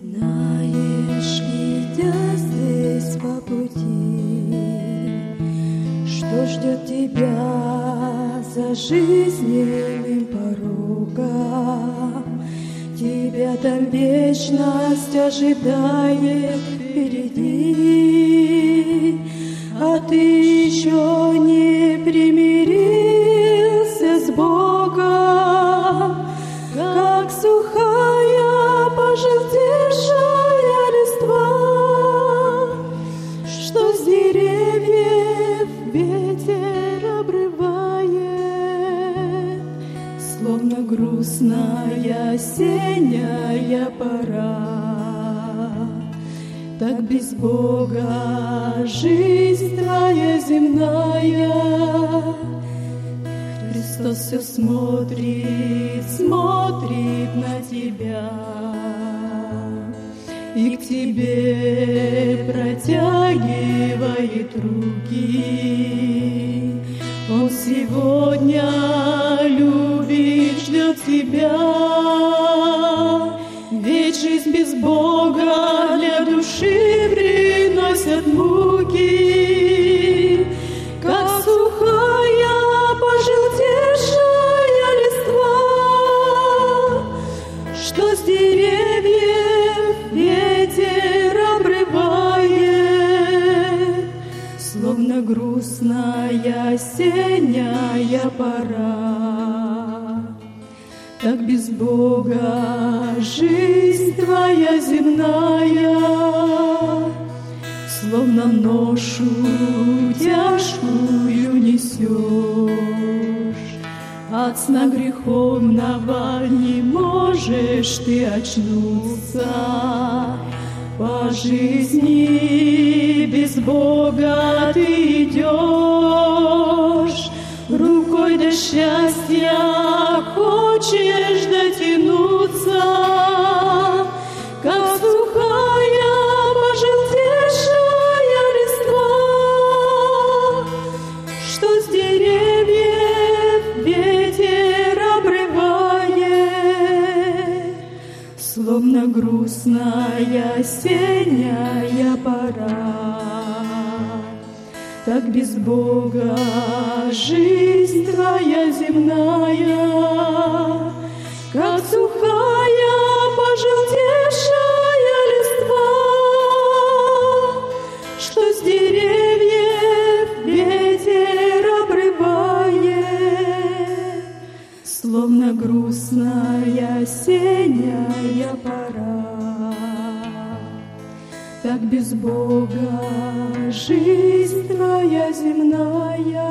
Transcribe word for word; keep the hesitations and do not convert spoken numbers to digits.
Знаешь, идя здесь по пути, что ждет тебя за жизненным порогом? Тебя там вечность ожидает впереди, а ты еще не примирился с Богом, как сухая пожелтевшая листва, что с деревьев ветер обрывает, словно грустная осенняя пора. Так без Бога жизнь твоя земная. Христос все смотрит, смотрит на тебя и к тебе протягивает руки. Он сегодня любит, ждет тебя, ведь жизнь без Бога для души приносит муки, как сухая пожелтевшая листва, что с деревьев ветер обрывает, словно грустная осенняя пора. Так без Бога жизнь твоя земная, словно ношу тяжкую несешь. От сна греховного не можешь ты очнуться. По жизни без Бога ты идешь, рукой до счастья хочешь дотянуться, как сухая пожелтевшая листва, что с деревьев ветер обрывает, словно грустная осенняя пора. Так без Бога жизнь твоя земная, как сухая пожелтевшая листва, что с деревьев ветер обрывает, словно грустная осенняя пора. Так без Бога жизнь твоя земная,